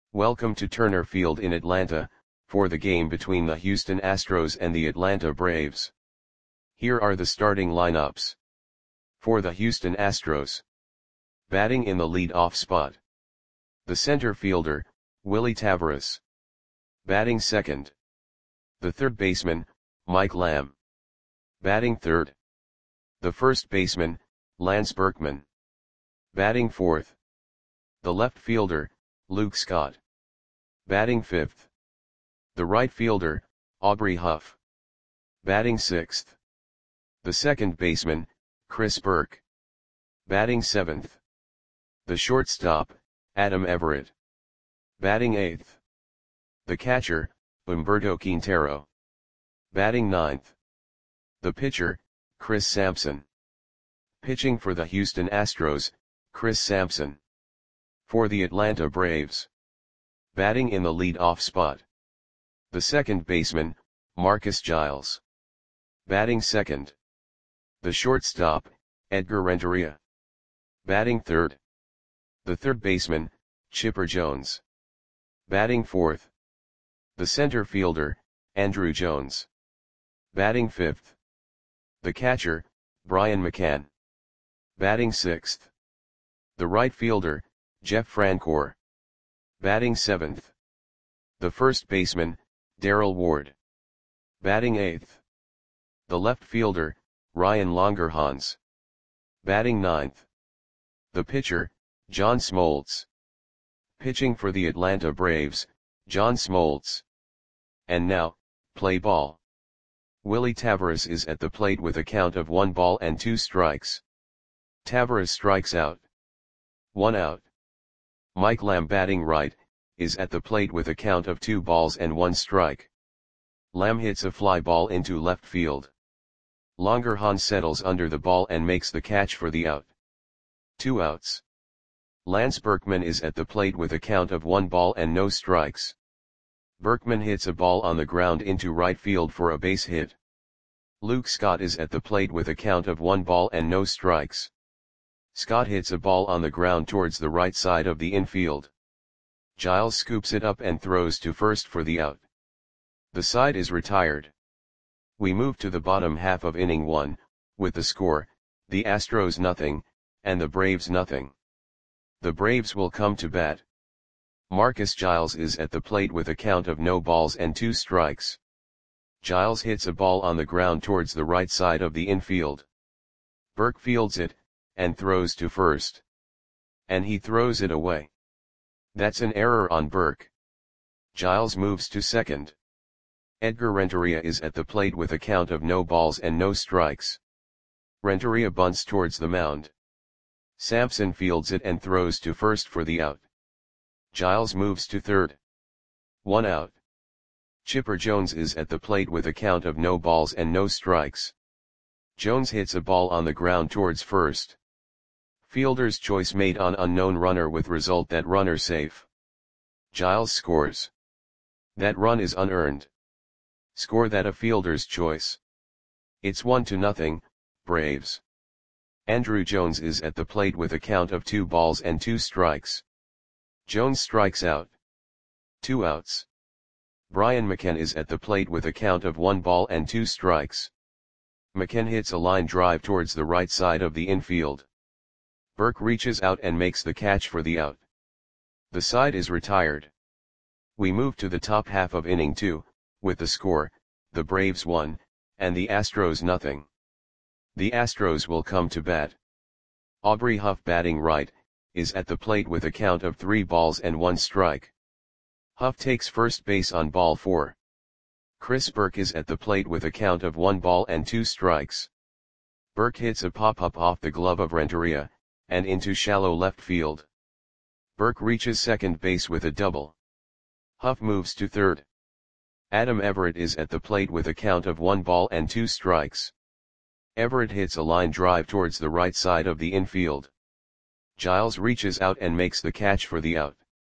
Welcome to Turner Field in Atlanta, for the game between the Houston Astros and the Atlanta Braves. Here are the starting lineups. For the Houston Astros. Batting in the lead-off spot. The center fielder, Willy Taveras. Batting second. The third baseman, Mike Lamb. Batting third. The first baseman, Lance Berkman. Batting fourth. The left fielder, Luke Scott. Batting fifth. The right fielder, Aubrey Huff. Batting sixth. The second baseman, Chris Burke. Batting seventh. The shortstop, Adam Everett. Batting eighth. The catcher, Humberto Quintero. Batting ninth. The pitcher, Chris Sampson. Pitching for the Houston Astros, Chris Sampson. For the Atlanta Braves. Batting in the lead-off spot. The second baseman, Marcus Giles. Batting second. The shortstop, Edgar Renteria. Batting third. The third baseman, Chipper Jones. Batting fourth. The center fielder, Andruw Jones. Batting fifth. The catcher, Brian McCann. Batting sixth. The right fielder, Jeff Francoeur. Batting seventh. The first baseman, Darrell Ward. Batting eighth. The left fielder, Ryan Longerhans. Batting ninth. The pitcher, John Smoltz. Pitching for the Atlanta Braves, John Smoltz. And now, play ball. Willy Taveras is at the plate with a count of 1 ball and 2 strikes. Taveras strikes out. 1 out. Mike Lamb, batting right, is at the plate with a count of 2 balls and 1 strike. Lamb hits a fly ball into left field. Longerhans settles under the ball and makes the catch for the out. 2 outs. Lance Berkman is at the plate with a count of 1 ball and no strikes. Berkman hits a ball on the ground into right field for a base hit. Luke Scott is at the plate with a count of 1 ball and no strikes. Scott hits a ball on the ground towards the right side of the infield. Giles scoops it up and throws to first for the out. The side is retired. We move to the bottom half of inning 1, with the score, the Astros nothing, and the Braves nothing. The Braves will come to bat. Marcus Giles is at the plate with a count of no balls and 2 strikes. Giles hits a ball on the ground towards the right side of the infield. Burke fields it, and throws to first. And he throws it away. That's an error on Burke. Giles moves to second. Edgar Renteria is at the plate with a count of no balls and no strikes. Renteria bunts towards the mound. Sampson fields it and throws to first for the out. Giles moves to third. 1 out. Chipper Jones is at the plate with a count of no balls and no strikes. Jones hits a ball on the ground towards first. Fielder's choice made on unknown runner with result that runner safe. Giles scores. That run is unearned. Score that a fielder's choice. It's 1-0, Braves. Andruw Jones is at the plate with a count of 2 balls and 2 strikes. Jones strikes out. 2 outs. Brian McCann is at the plate with a count of 1 ball and 2 strikes. McCann hits a line drive towards the right side of the infield. Burke reaches out and makes the catch for the out. The side is retired. We move to the top half of inning 2, with the score, the Braves 1, and the Astros nothing. The Astros will come to bat. Aubrey Huff, batting right, is at the plate with a count of 3 balls and 1 strike. Huff takes first base on ball 4. Chris Burke is at the plate with a count of 1 ball and 2 strikes. Burke hits a pop-up off the glove of Renteria, and into shallow left field. Burke reaches second base with a double. Huff moves to third. Adam Everett is at the plate with a count of 1 ball and 2 strikes. Everett hits a line drive towards the right side of the infield. Giles reaches out and makes the catch for the out.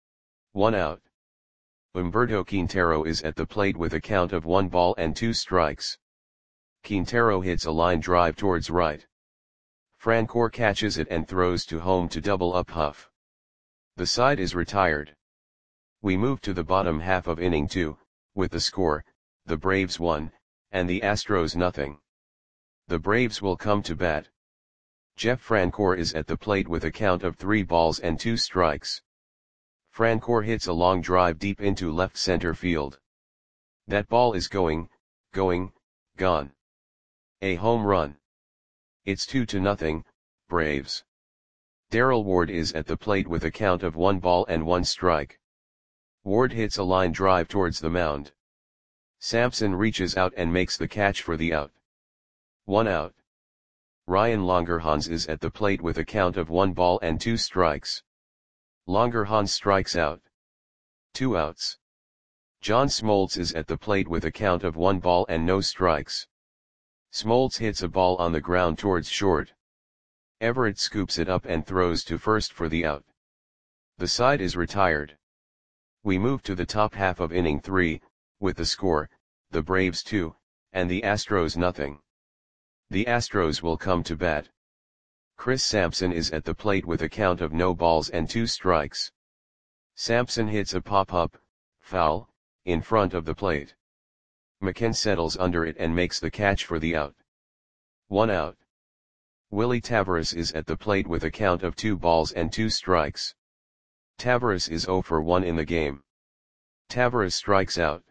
1 out. Humberto Quintero is at the plate with a count of 1 ball and 2 strikes. Quintero hits a line drive towards right. Francoeur catches it and throws to home to double up Huff. The side is retired. We move to the bottom half of inning 2, with the score, the Braves 1, and the Astros nothing. The Braves will come to bat. Jeff Francoeur is at the plate with a count of 3 balls and 2 strikes. Francoeur hits a long drive deep into left center field. That ball is going, gone. A home run. It's 2-0, Braves. Darrell Ward is at the plate with a count of 1 ball and 1 strike. Ward hits a line drive towards the mound. Sampson reaches out and makes the catch for the out. 1 out. Ryan Langerhans is at the plate with a count of 1 ball and 2 strikes. Langerhans strikes out. 2 outs. John Smoltz is at the plate with a count of 1 ball and no strikes. Smoltz hits a ball on the ground towards short. Everett scoops it up and throws to first for the out. The side is retired. We move to the top half of inning 3, with the score, the Braves 2, and the Astros nothing. The Astros will come to bat. Chris Sampson is at the plate with a count of no balls and 2 strikes. Sampson hits a pop-up, foul, in front of the plate. McCann settles under it and makes the catch for the out. 1 out. Willie Taveras is at the plate with a count of 2 balls and 2 strikes. Taveras is 0 for 1 in the game. Taveras strikes out.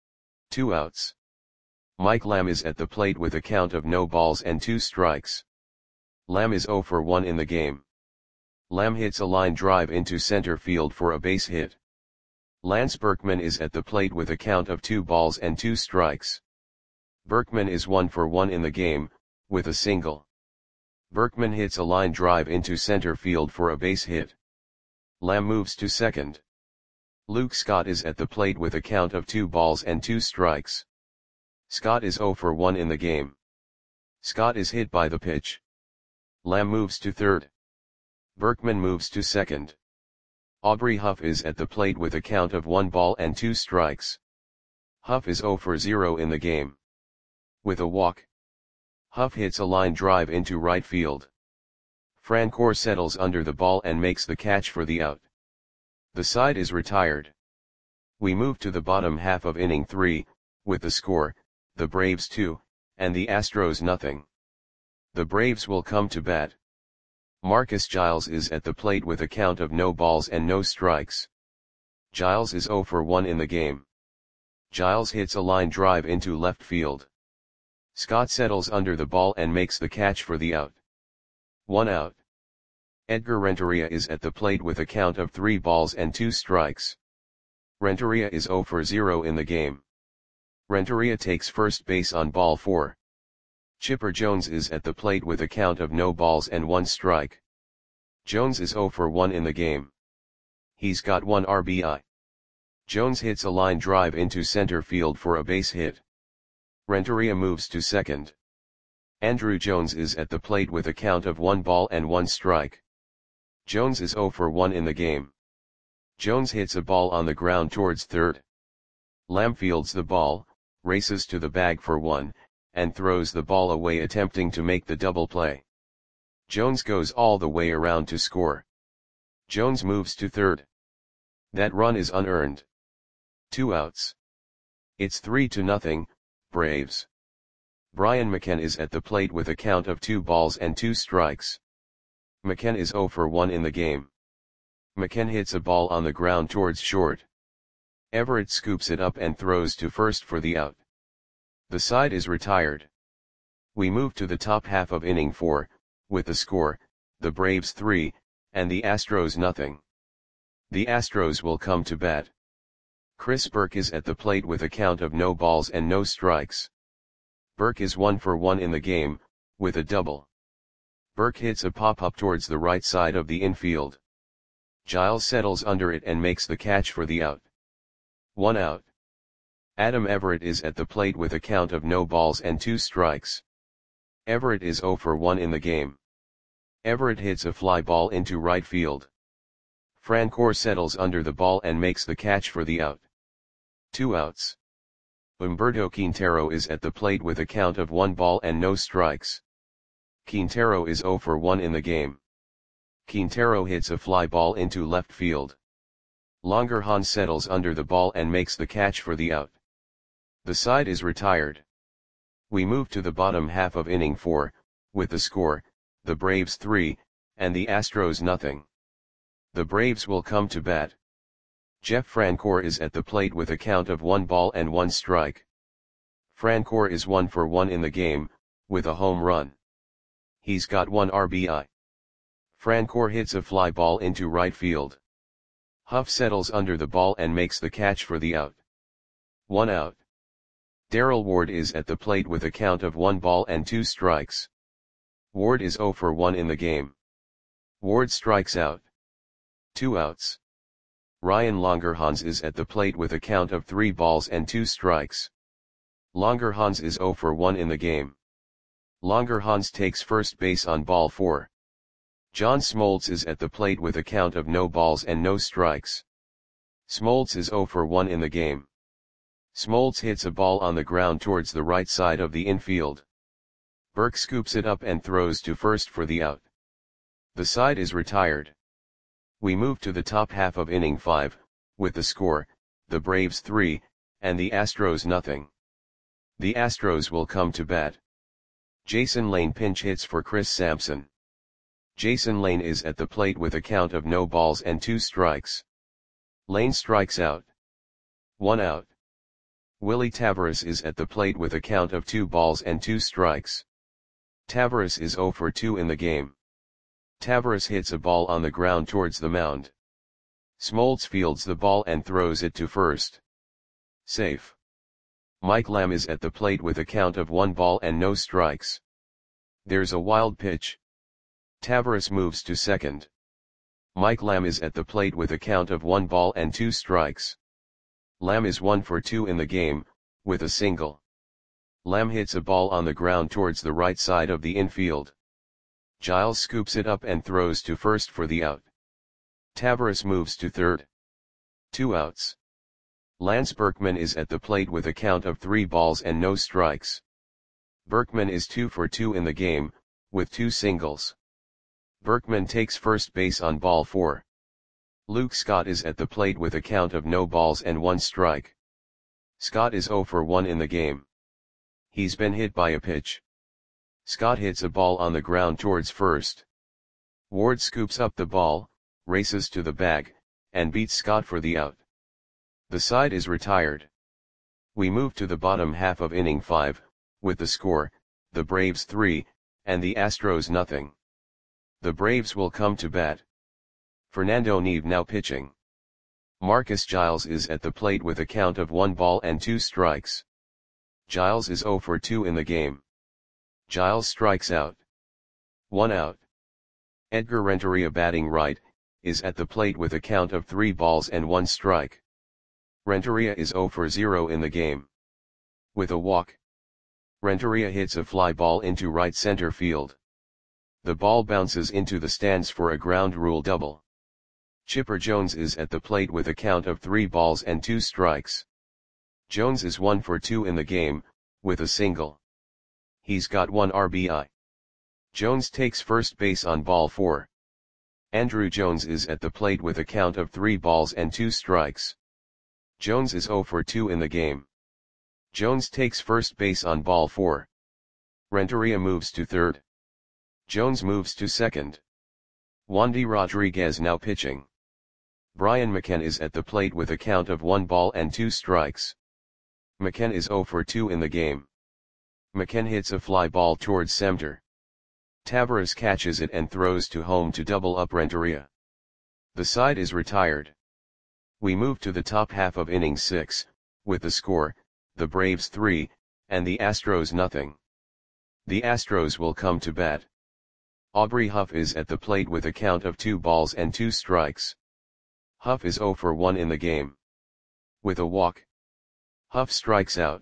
2 outs. Mike Lamb is at the plate with a count of no balls and 2 strikes. Lamb is 0 for 1 in the game. Lamb hits a line drive into center field for a base hit. Lance Berkman is at the plate with a count of 2 balls and 2 strikes. Berkman is 1 for 1 in the game, with a single. Berkman hits a line drive into center field for a base hit. Lamb moves to second. Luke Scott is at the plate with a count of 2 balls and 2 strikes. Scott is 0 for 1 in the game. Scott is hit by the pitch. Lamb moves to third. Berkman moves to second. Aubrey Huff is at the plate with a count of 1 ball and 2 strikes. Huff is 0 for 0 in the game. With a walk. Huff hits a line drive into right field. Francoeur settles under the ball and makes the catch for the out. The side is retired. We move to the bottom half of inning 3, with the score, the Braves 2, and the Astros nothing. The Braves will come to bat. Marcus Giles is at the plate with a count of no balls and no strikes. Giles is 0 for 1 in the game. Giles hits a line drive into left field. Scott settles under the ball and makes the catch for the out. 1 out. Edgar Renteria is at the plate with a count of 3 balls and 2 strikes. Renteria is 0 for 0 in the game. Renteria takes first base on ball 4. Chipper Jones is at the plate with a count of no balls and 1 strike. Jones is 0 for 1 in the game. He's got 1 RBI. Jones hits a line drive into center field for a base hit. Renteria moves to second. Andrew Jones is at the plate with a count of 1 ball and 1 strike. Jones is 0 for 1 in the game. Jones hits a ball on the ground towards third. Lamb fields the ball, races to the bag for 1, and throws the ball away attempting to make the double play. Jones goes all the way around to score. Jones moves to third. That run is unearned. 2 outs. It's 3-0, Braves. Brian McCann is at the plate with a count of 2 balls and 2 strikes. McCann is 0 for 1 in the game. McCann hits a ball on the ground towards short. Everett scoops it up and throws to first for the out. The side is retired. We move to the top half of inning 4, with the score, the Braves 3, and the Astros nothing. The Astros will come to bat. Chris Burke is at the plate with a count of no balls and no strikes. Burke is 1 for 1 in the game, with a double. Burke hits a pop-up towards the right side of the infield. Giles settles under it and makes the catch for the out. 1 out. Adam Everett is at the plate with a count of no balls and 2 strikes. Everett is 0 for 1 in the game. Everett hits a fly ball into right field. Francoeur settles under the ball and makes the catch for the out. 2 outs. Humberto Quintero is at the plate with a count of 1 ball and no strikes. Quintero is 0 for 1 in the game. Quintero hits a fly ball into left field. Langerhans settles under the ball and makes the catch for the out. The side is retired. We move to the bottom half of inning 4, with the score, the Braves 3, and the Astros nothing. The Braves will come to bat. Jeff Francoeur is at the plate with a count of 1 ball and 1 strike. Francoeur is 1 for 1 in the game, with a home run. He's got 1 RBI. Francoeur hits a fly ball into right field. Huff settles under the ball and makes the catch for the out. 1 out. Darrell Ward is at the plate with a count of 1 ball and 2 strikes. Ward is 0 for 1 in the game. Ward strikes out. 2 outs. Ryan Langerhans is at the plate with a count of 3 balls and 2 strikes. Langerhans is 0 for 1 in the game. Langerhans takes first base on ball 4. John Smoltz is at the plate with a count of no balls and no strikes. Smoltz is 0 for 1 in the game. Smoltz hits a ball on the ground towards the right side of the infield. Burke scoops it up and throws to first for the out. The side is retired. We move to the top half of inning 5, with the score, the Braves 3, and the Astros nothing. The Astros will come to bat. Jason Lane pinch hits for Chris Sampson. Jason Lane is at the plate with a count of no balls and 2 strikes. Lane strikes out. 1 out. Willie Taveras is at the plate with a count of 2 balls and 2 strikes. Taveras is 0 for 2 in the game. Taveras hits a ball on the ground towards the mound. Smoltz fields the ball and throws it to first. Safe. Mike Lamb is at the plate with a count of 1 ball and no strikes. There's a wild pitch. Taveras moves to second. Mike Lamb is at the plate with a count of 1 ball and 2 strikes. Lamb is 1 for 2 in the game, with a single. Lamb hits a ball on the ground towards the right side of the infield. Giles scoops it up and throws to first for the out. Taveras moves to third. 2 outs. Lance Berkman is at the plate with a count of 3 balls and no strikes. Berkman is 2 for 2 in the game, with 2 singles. Berkman takes first base on ball 4. Luke Scott is at the plate with a count of no balls and 1 strike. Scott is 0 for 1 in the game. He's been hit by a pitch. Scott hits a ball on the ground towards first. Ward scoops up the ball, races to the bag, and beats Scott for the out. The side is retired. We move to the bottom half of inning 5, with the score, the Braves 3, and the Astros nothing. The Braves will come to bat. Fernando Neve now pitching. Marcus Giles is at the plate with a count of 1 ball and 2 strikes. Giles is 0 for 2 in the game. Giles strikes out. 1 out. Edgar Renteria batting right, is at the plate with a count of 3 balls and 1 strike. Renteria is 0 for 0 in the game. With a walk. Renteria hits a fly ball into right center field. The ball bounces into the stands for a ground rule double. Chipper Jones is at the plate with a count of 3 balls and 2 strikes. Jones is 1 for 2 in the game, with a single. He's got 1 RBI. Jones takes first base on ball 4. Andrew Jones is at the plate with a count of 3 balls and 2 strikes. Jones is 0 for 2 in the game. Jones takes first base on ball 4. Renteria moves to third. Jones moves to second. Wandy Rodriguez now pitching. Brian McKenna is at the plate with a count of 1 ball and 2 strikes. McKenna is 0 for 2 in the game. McKenna hits a fly ball towards center. Taveras catches it and throws to home to double up Renteria. The side is retired. We move to the top half of inning 6, with the score, the Braves 3, and the Astros nothing. The Astros will come to bat. Aubrey Huff is at the plate with a count of 2 balls and 2 strikes. Huff is 0 for 1 in the game. With a walk. Huff strikes out.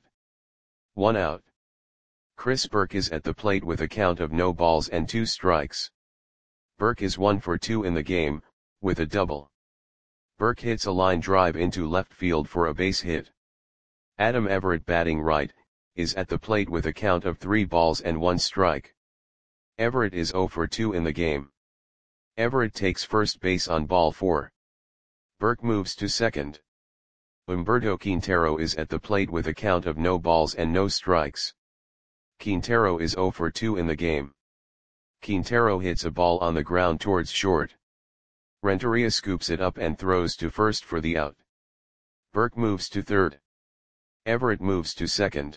1 out. Chris Burke is at the plate with a count of no balls and 2 strikes. Burke is 1 for 2 in the game, with a double. Burke hits a line drive into left field for a base hit. Adam Everett batting right, is at the plate with a count of 3 balls and 1 strike. Everett is 0 for 2 in the game. Everett takes first base on ball 4. Burke moves to second. Humberto Quintero is at the plate with a count of no balls and no strikes. Quintero is 0 for 2 in the game. Quintero hits a ball on the ground towards short. Renteria scoops it up and throws to first for the out. Burke moves to third. Everett moves to second.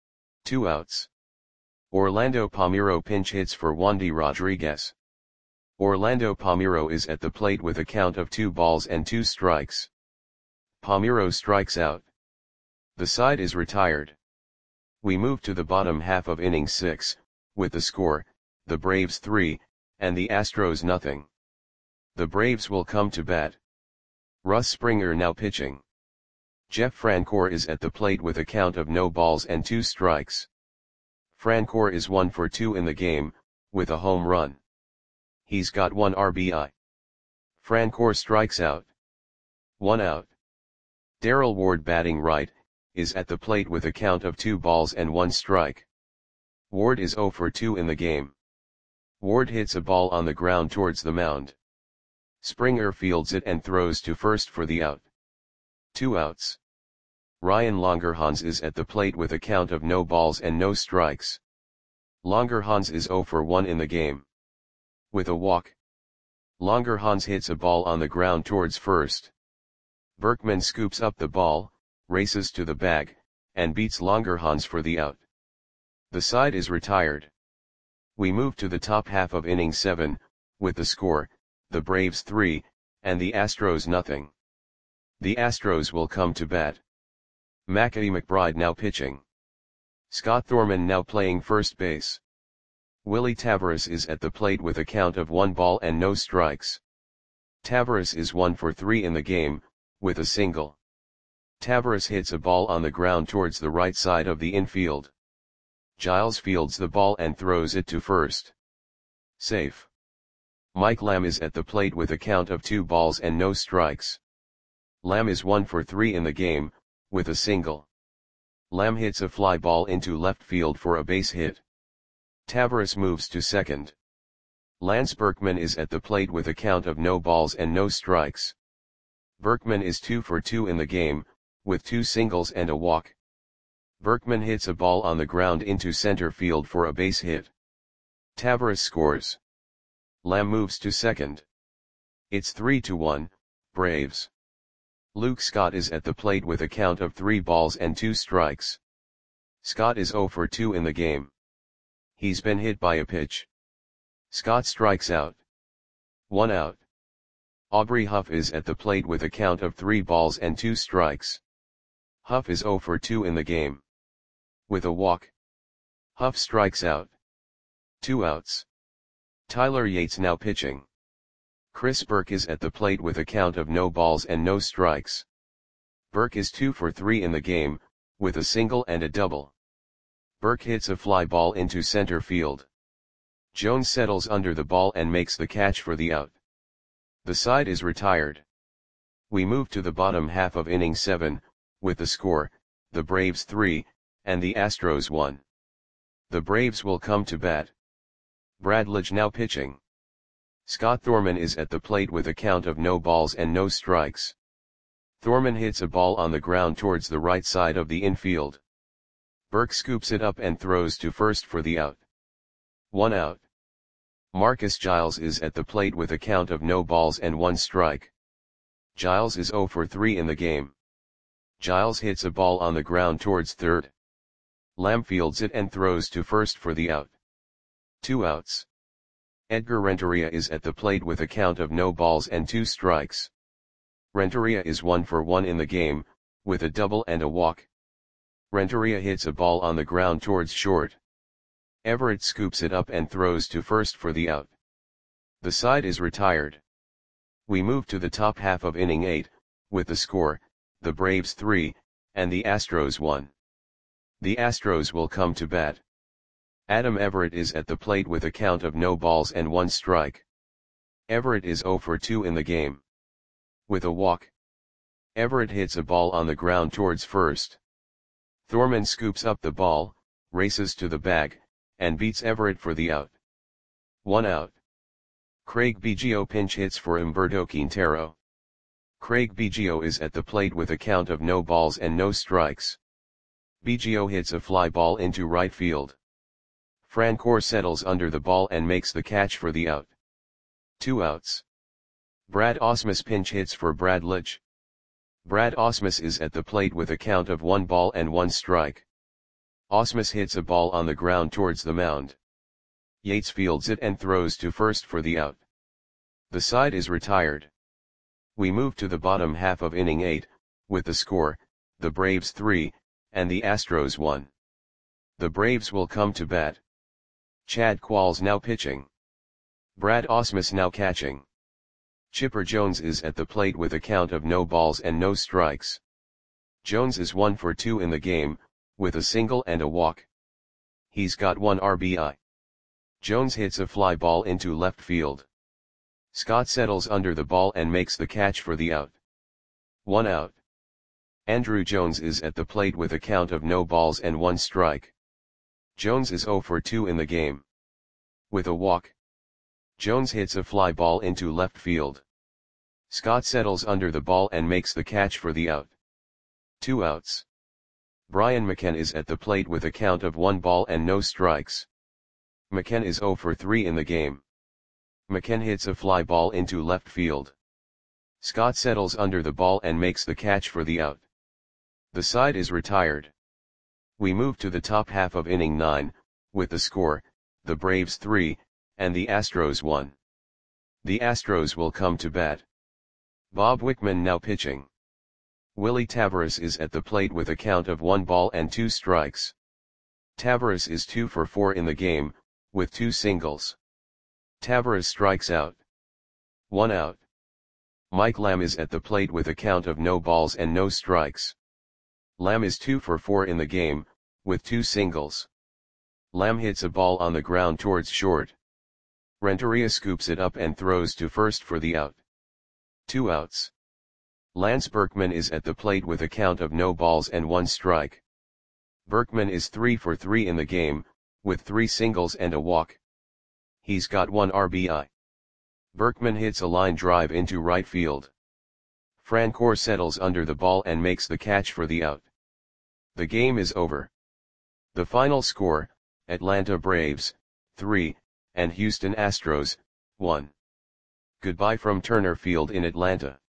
2 outs. Orlando Palmeiro pinch hits for Wandy Rodriguez. Orlando Palmeiro is at the plate with a count of 2 balls and 2 strikes. Palmeiro strikes out. The side is retired. We move to the bottom half of inning 6, with the score, the Braves 3, and the Astros nothing. The Braves will come to bat. Russ Springer now pitching. Jeff Francoeur is at the plate with a count of no balls and 2 strikes. Francoeur is 1 for 2 in the game, with a home run. He's got 1 RBI. Francoeur strikes out. 1 out. Darrell Ward batting right, is at the plate with a count of 2 balls and 1 strike. Ward is 0 for 2 in the game. Ward hits a ball on the ground towards the mound. Springer fields it and throws to first for the out. 2 outs. Ryan Longerhans is at the plate with a count of no balls and no strikes. Longerhans is 0 for 1 in the game. With a walk. Longerhans hits a ball on the ground towards first. Berkman scoops up the ball, races to the bag, and beats Longerhans for the out. The side is retired. We move to the top half of inning 7, with the score, the Braves 3, and the Astros nothing. The Astros will come to bat. Mackie McBride now pitching. Scott Thorman now playing first base. Willie Taveras is at the plate with a count of 1 ball and no strikes. Taveras is 1 for 3 in the game, with a single. Taveras hits a ball on the ground towards the right side of the infield. Giles fields the ball and throws it to first. Safe. Mike Lamb is at the plate with a count of 2 balls and no strikes. Lamb is 1 for 3 in the game, with a single. Lamb hits a fly ball into left field for a base hit. Taveras moves to second. Lance Berkman is at the plate with a count of no balls and no strikes. Berkman is 2 for 2 in the game, with 2 singles and a walk. Berkman hits a ball on the ground into center field for a base hit. Taveras scores. Lamb moves to second. It's 3-1, Braves. Luke Scott is at the plate with a count of 3 balls and 2 strikes. Scott is 0 for 2 in the game. He's been hit by a pitch. Scott strikes out. 1 out. Aubrey Huff is at the plate with a count of 3 balls and 2 strikes. Huff is 0 for 2 in the game. With a walk. Huff strikes out. 2 outs. Tyler Yates now pitching. Chris Burke is at the plate with a count of no balls and no strikes. Burke is 2 for 3 in the game, with a single and a double. Burke hits a fly ball into center field. Jones settles under the ball and makes the catch for the out. The side is retired. We move to the bottom half of inning 7, with the score, the Braves 3, and the Astros 1. The Braves will come to bat. Brad Lidge now pitching. Scott Thorman is at the plate with a count of no balls and no strikes. Thorman hits a ball on the ground towards the right side of the infield. Burke scoops it up and throws to first for the out. 1 out. Marcus Giles is at the plate with a count of no balls and 1 strike. Giles is 0 for 3 in the game. Giles hits a ball on the ground towards third. Lamb fields it and throws to first for the out. 2 outs. Edgar Renteria is at the plate with a count of no balls and 2 strikes. Renteria is 1 for 1 in the game, with a double and a walk. Renteria hits a ball on the ground towards short. Everett scoops it up and throws to first for the out. The side is retired. We move to the top half of inning 8, with the score, the Braves 3, and the Astros 1. The Astros will come to bat. Adam Everett is at the plate with a count of no balls and 1 strike. Everett is 0 for 2 in the game. With a walk. Everett hits a ball on the ground towards first. Thorman scoops up the ball, races to the bag, and beats Everett for the out. 1 out. Craig Biggio pinch hits for Humberto Quintero. Craig Biggio is at the plate with a count of no balls and no strikes. Biggio hits a fly ball into right field. Francoeur settles under the ball and makes the catch for the out. 2 outs. Brad Ausmus pinch hits for Brad Lidge. Brad Ausmus is at the plate with a count of 1 ball and 1 strike. Ausmus hits a ball on the ground towards the mound. Yates fields it and throws to first for the out. The side is retired. We move to the bottom half of inning 8, with the score, the Braves 3, and the Astros 1. The Braves will come to bat. Chad Qualls now pitching. Brad Ausmus now catching. Chipper Jones is at the plate with a count of no balls and no strikes. Jones is 1 for 2 in the game, with a single and a walk. He's got 1 RBI. Jones hits a fly ball into left field. Scott settles under the ball and makes the catch for the out. 1 out. Andruw Jones is at the plate with a count of no balls and 1 strike. Jones is 0 for 2 in the game. With a walk. Jones hits a fly ball into left field. Scott settles under the ball and makes the catch for the out. 2 outs. Brian McCann is at the plate with a count of 1 ball and no strikes. McCann is 0 for 3 in the game. McCann hits a fly ball into left field. Scott settles under the ball and makes the catch for the out. The side is retired. We move to the top half of inning 9, with the score, the Braves 3, and the Astros 1. The Astros will come to bat. Bob Wickman now pitching. Willie Taveras is at the plate with a count of 1 ball and 2 strikes. Taveras is 2 for 4 in the game, with 2 singles. Taveras strikes out. 1 out. Mike Lamb is at the plate with a count of no balls and no strikes. Lamb is 2 for 4 in the game, with 2 singles. Lamb hits a ball on the ground towards short. Renteria scoops it up and throws to first for the out. 2 outs. Lance Berkman is at the plate with a count of no balls and 1 strike. Berkman is 3 for 3 in the game, with 3 singles and a walk. He's got 1 RBI. Berkman hits a line drive into right field. Francoeur settles under the ball and makes the catch for the out. The game is over. The final score, Atlanta Braves, 3, and Houston Astros, 1. Goodbye from Turner Field in Atlanta.